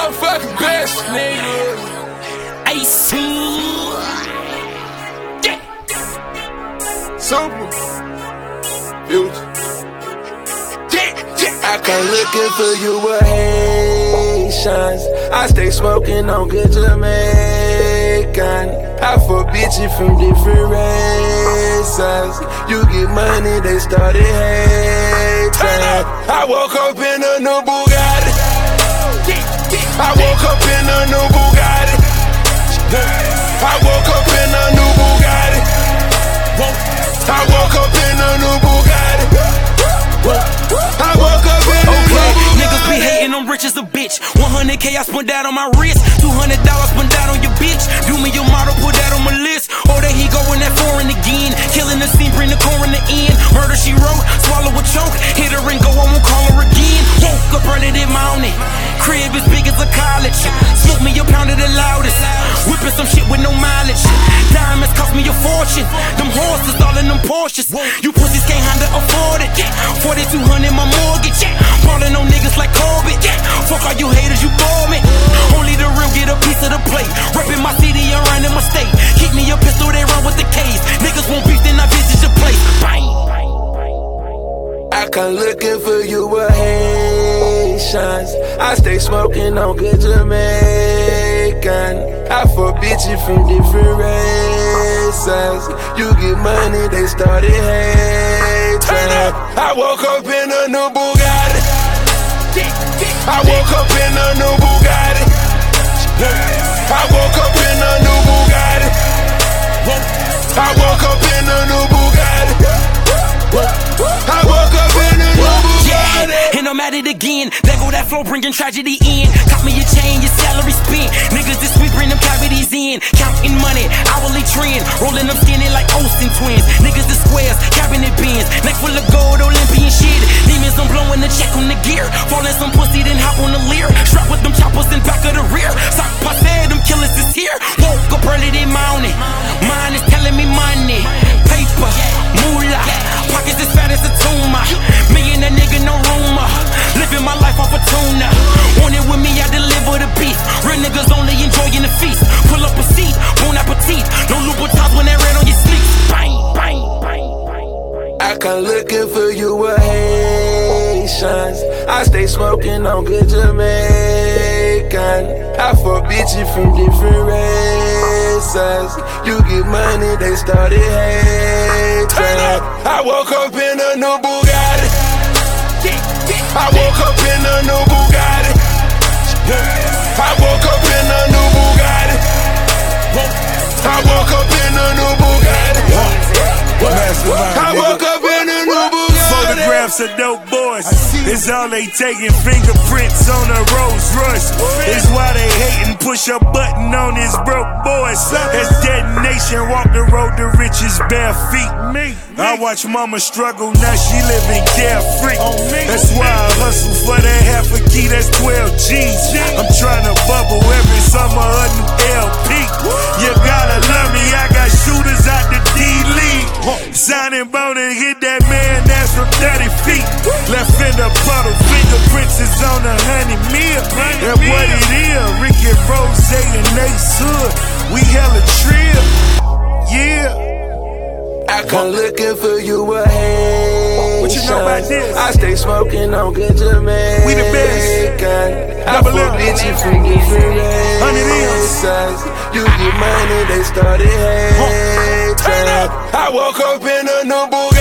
motherfucking best, nigga. AC. Yeah. Super. Future. I come looking for you with Haitians. I stay smoking on good Jamaican. I fuck bitches from different races. You get money, they started hating. I woke up in a new Bugatti. I woke up in a new Bugatti. I woke up in a new Bugatti. I woke up in a new Bugatti. I woke up in a new Bugatti. Niggas be hating, I'm rich as a bitch. 100K I spent that on my wrist. $200 spent that on your bitch. Do me your model, put that on my list. Oh, there he going that foreign again. Killing the scene, bring the core in the end. Murder she wrote, swallow a choke. Hit her and go, I won't call her again. Woke up early this morning. Crib as big as a college. Smoke me a pound of the loudest. Whipping some shit with no mileage. Diamonds cost me a fortune. Them horses all in them Porsches. You pussies can't handle afford it. 4200 my mortgage. Ballin' on niggas like Corbett. Fuck all you haters, you bore me. Only the real get a piece of the plate. Reppin' my city and running my state. Keep me a pistol, they run with the case. Niggas won't beef, then I visit your place. Bang. I come looking for you with Haitians. I stay smoking on good Jamaican. I fuck bitches from different races. You get money, they started hating. I woke up in a new Bugatti. I woke up in a new Bugatti. I woke up in a new Bugatti. I woke up in a new Bugatti. I woke up in a new Bugatti. And I'm at it again. There go that flow, bringing tragedy in. Cop me your chain, your salary spent. Niggas this week bring them cavities in. Counting money, hourly trend. Rolling them skinny like Olsen twins. Niggas the squares, cabinet bins. Neck full of gold, Olympian shit. Demons, I'm blowing the check on the gear. Falling some pussy, then hop on the leer. Strap with them choppers in back of the rear. Sock passe, them killers is here. Woke up early this morning. Mine is telling me money. Paper, moolah. Pockets as fat as a tumor. Me and a nigga, no rumor. Living my life off a tuna. Want it with me, I deliver the beef. Real niggas only enjoying the feast. Pull up a seat, bon appetit. No Louboutins when that red on your sleeve. Bang, bang, bang, bang. I come looking for you with Haitians. I stay smoking on good Jamaican. I fuck bitches from different races. You get money, they started hating. I woke up in a new Bugatti. I woke up in a new Bugatti. I woke up in a new Bugatti. I woke up in a new Bugatti. I woke up in a new Bugatti. Photographs of dope boys. It's all they taking. Fingerprints on a Rolls Royce. It's why they hating. Push a button on his broke boys. As detonation, walk the road to riches bare feet. I watch mama struggle, now she living carefree. That's why I hustle for that half a key, that's 12 G's. I'm trying to bubble every summer a new LP. You gotta love me, I got shooters out the D-League. Signing bone and hit that man, that's from 30 feet. Left in the puddle, fingerprints is on 100 mil. That's what it is, Ricky Rose and Ace Hood. We hella trill, yeah. I come looking for you with Haitians. What you know about this? I stay smoking on good Jamaican. We the best. I fuck bitches from different races. You get money, they started hating. I woke up in a new Bugatti.